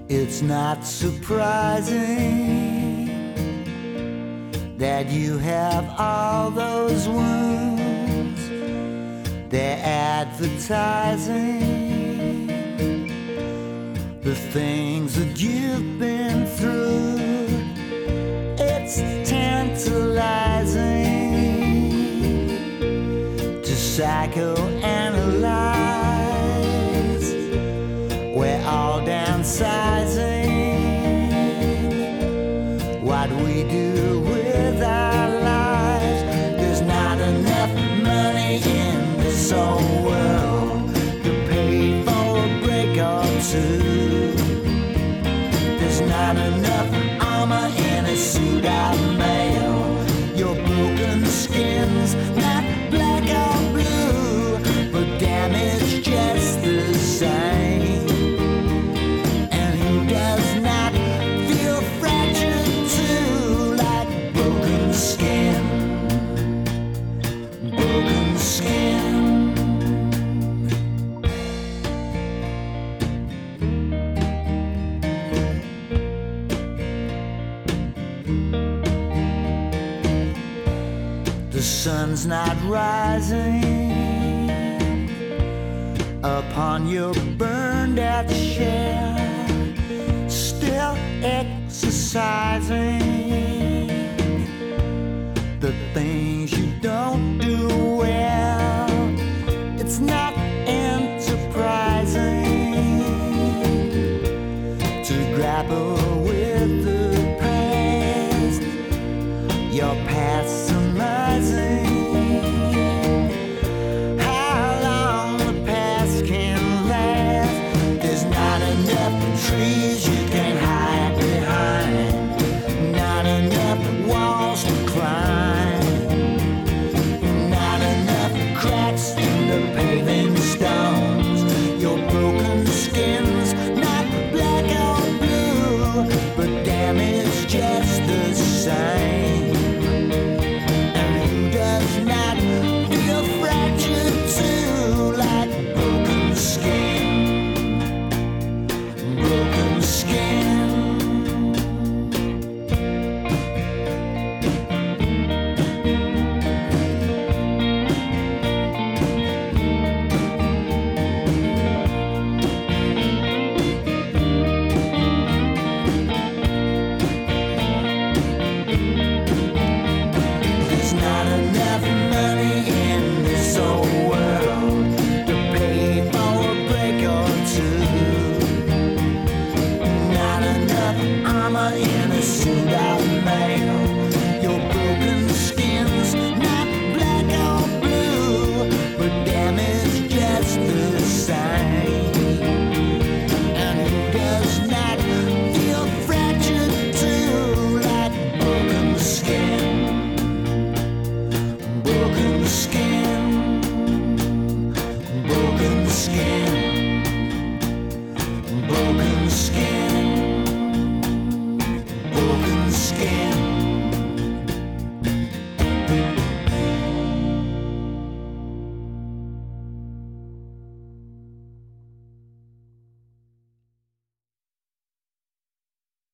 It's not surprising that you have all those wounds. They're advertising the things that you've been through. It's tantalizing to psychoanalyze. We're all downsizing what we do with our lives. There's not enough money in this old world to pay for a break or two. There's not enough armor in a suit of mail. Your broken skin's not black or blue, but damage just the same. And who does not feel fractured too, like broken skin, broken skin. The sun's not rising upon your burned out shell, still exercising the things you don't do well. It's not